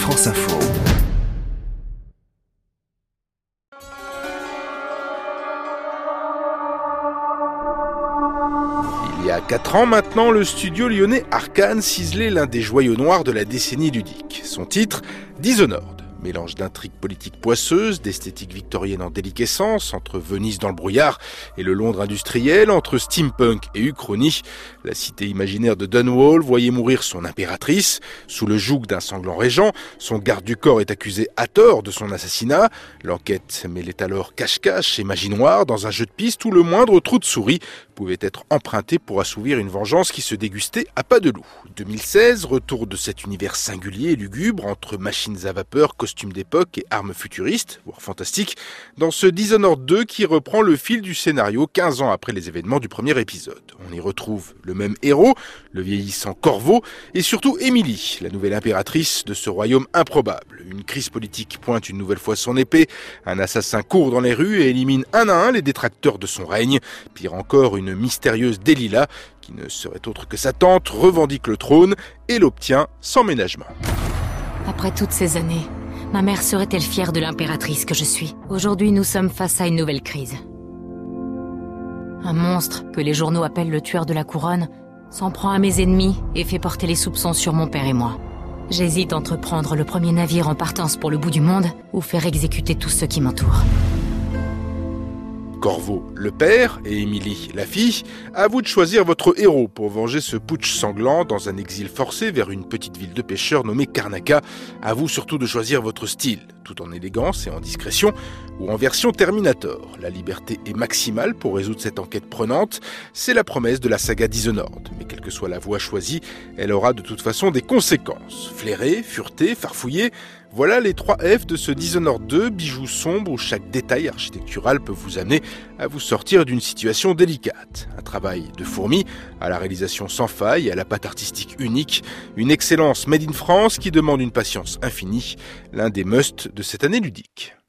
France Info. Il y a 4 ans maintenant, le studio lyonnais Arkane ciselait l'un des joyaux noirs de la décennie ludique. Son titre, Dishonored. Mélange d'intrigues politiques poisseuses, d'esthétique victorienne en déliquescence, entre Venise dans le brouillard et le Londres industriel, entre steampunk et uchronie. La cité imaginaire de Dunwall voyait mourir son impératrice. Sous le joug d'un sanglant régent, son garde du corps est accusé à tort de son assassinat. L'enquête mêlait alors cache-cache et magie noire dans un jeu de piste où le moindre trou de souris pouvait être emprunté pour assouvir une vengeance qui se dégustait à pas de loup. 2016, retour de cet univers singulier et lugubre entre machines à vapeur, costumes d'époque et armes futuristes, voire fantastiques, dans ce Dishonored 2 qui reprend le fil du scénario 15 ans après les événements du premier épisode. On y retrouve le même héros, le vieillissant Corvo, et surtout Emily, la nouvelle impératrice de ce royaume improbable. Une crise politique pointe une nouvelle fois son épée, un assassin court dans les rues et élimine un à un les détracteurs de son règne. Pire encore, une mystérieuse Delilah, qui ne serait autre que sa tante, revendique le trône et l'obtient sans ménagement. Après toutes ces années, ma mère serait-elle fière de l'impératrice que je suis ? Aujourd'hui, nous sommes face à une nouvelle crise. Un monstre, que les journaux appellent le tueur de la couronne, s'en prend à mes ennemis et fait porter les soupçons sur mon père et moi. J'hésite entre prendre le premier navire en partance pour le bout du monde ou faire exécuter tous ceux qui m'entourent. Corvo, le père, et Emily, la fille, à vous de choisir votre héros pour venger ce putsch sanglant dans un exil forcé vers une petite ville de pêcheurs nommée Karnaca. À vous surtout de choisir votre style, tout en élégance et en discrétion, ou en version Terminator. La liberté est maximale pour résoudre cette enquête prenante. C'est la promesse de la saga Dishonored. Mais quelle que soit la voie choisie, elle aura de toute façon des conséquences. Flairer, fureter, farfouiller, voilà les 3 F de ce Dishonored 2, bijou sombre où chaque détail architectural peut vous amener à vous sortir d'une situation délicate. Un travail de fourmi, à la réalisation sans faille et à la patte artistique unique. Une excellence made in France qui demande une patience infinie, l'un des musts de cette année ludique.